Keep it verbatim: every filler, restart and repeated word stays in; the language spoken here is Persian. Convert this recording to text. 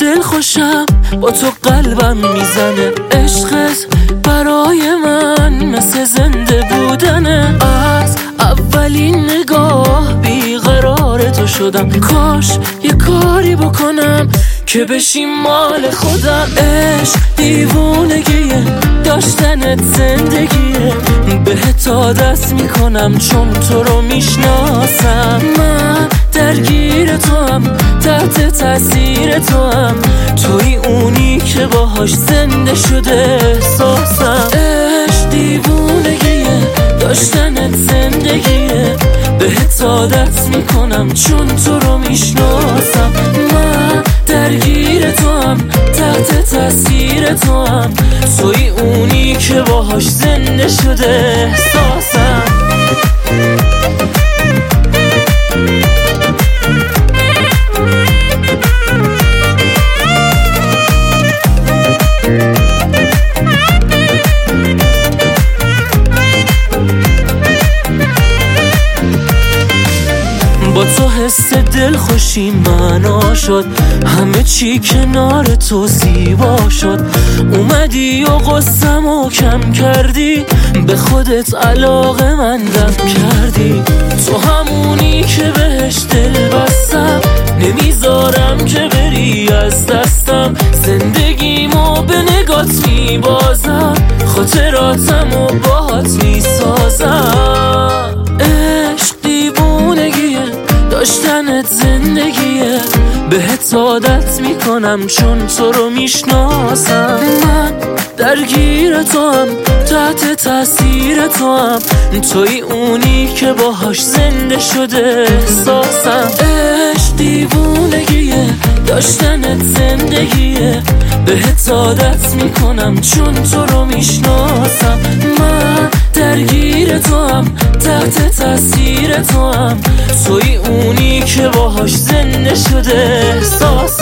دل خوشم با تو قلبم میزنه. عشقت برای من مثل زنده بودنه. از اولین نگاه بیقرار تو شدم. کاش یه کاری بکنم که بشی مال خودم. عشق دیوونگیه، داشتنت زندگیه. بهت عادت میکنم چون تو رو میشناسم. من درگیر تو هم، تحت تاثیر تو هم. توی اونی که باهاش زنده شده احساسم. عشق دیوونگیه، داشتنت زندگیه. بهت عادت میکنم چون تو رو میشناسم. من درگیر تو هم، تحت تاثیر تو هم. توی اونی که باهاش زنده شده احساسم. با تو حس دل خوشی معنا شد. همه چی کنار تو زیبا شد. اومدی و قصم و کم کردی. به خودت علاقه مندم کردی. تو همونی که بهش دل بستم. نمیذارم که بری از دستم. زندگیمو به نگات میبازم. خاطراتمو باهات میسازم. عشق دیوونگیه، داشتنت زندگیه. بهت عادت میکنم چون تو رو میشناسم. من درگیر تو هم، تحت تاثیر تو هم. توی اونی که باهاش زنده شده احساسم. عشق دیوونگیه، داشتنت زندگیه. بهت عادت میکنم چون تو رو میشناسم. من درگیر تو هم، تحت تاثیر تو هم. توی اونی که باهاش زنده شده احساسم.